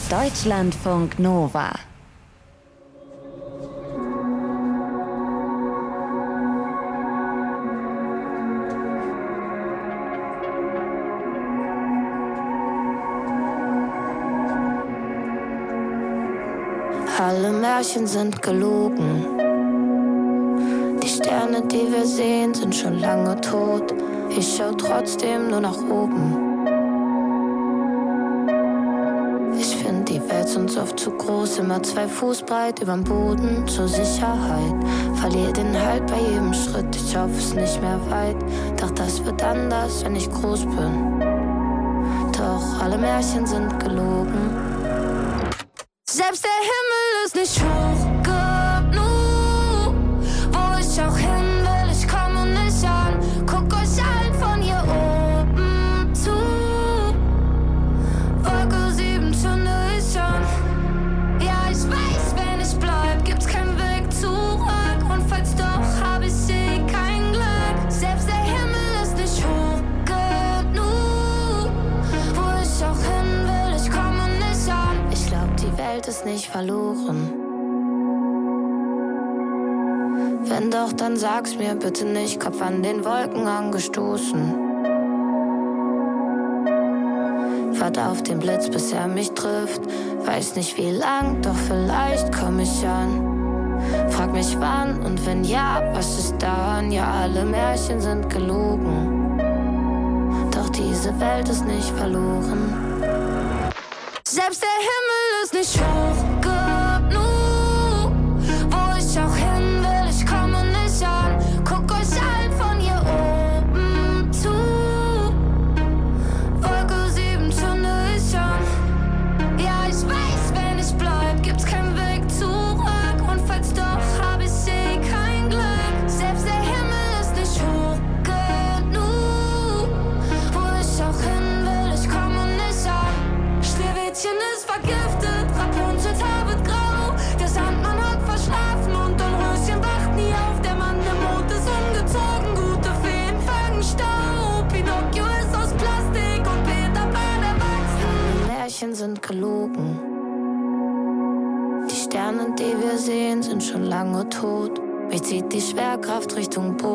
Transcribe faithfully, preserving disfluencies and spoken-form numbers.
Deutschlandfunk Nova. Alle Märchen sind gelogen. Die Sterne, die wir sehen, sind schon lange tot. Ich schau trotzdem nur nach oben. Ich find die Welt sonst oft zu groß, immer zwei Fuß breit überm Boden zur Sicherheit. Verlier den Halt bei jedem Schritt, ich hoffe es nicht mehr weit. Doch das wird anders, wenn ich groß bin. Doch alle Märchen sind gelogen. Selbst der Himmel ist nicht hoch genug. Wo ich auch hin will, ich komme nicht an. Guck euch allen von hier oben zu. Wolke sieben zünde ich an. Ja, ich weiß, wenn ich bleib, gibt's keinen Weg zurück. Und falls doch, hab ich eh kein Glück. Selbst der Himmel ist nicht hoch genug. Wo ich auch hin will, ich komme nicht an. Ich glaub, die Welt ist nicht verloren. Wenn doch, dann sag's mir bitte nicht, Kopf an den Wolken angestoßen. Warte auf den Blitz, bis er mich trifft. Weiß nicht wie lang, doch vielleicht komm ich an. Frag mich wann und wenn ja, was ist dann? Ja, alle Märchen sind gelogen. Doch diese Welt ist nicht verloren. Selbst der Himmel ist nicht hoch genug. Wo ich auch hin will, ich komme nicht an. Guck euch allen von hier oben zu. Wolke sieben zünde ich an. Ja, ich weiß, wenn ich bleib, gibt's keinen Weg zurück. Und falls doch, hab ich eh kein Glück. Selbst der Himmel ist nicht hoch genug. Wo ich auch hin will, ich komme nicht an. Schneewittchen ist vergiftet, Rapunzels Haar wird grau. Der Sandmann hat verschlafen und Dornröschen wacht nie auf. Der Mann im Mond ist umgezogen, gute Feen fangen Staub. Pinocchio ist aus Plastik und Peter Pan erwachsen. Die Märchen sind gelogen. Die Sterne, die wir sehen, sind schon lange tot. Mich zieht die Schwerkraft Richtung Boden.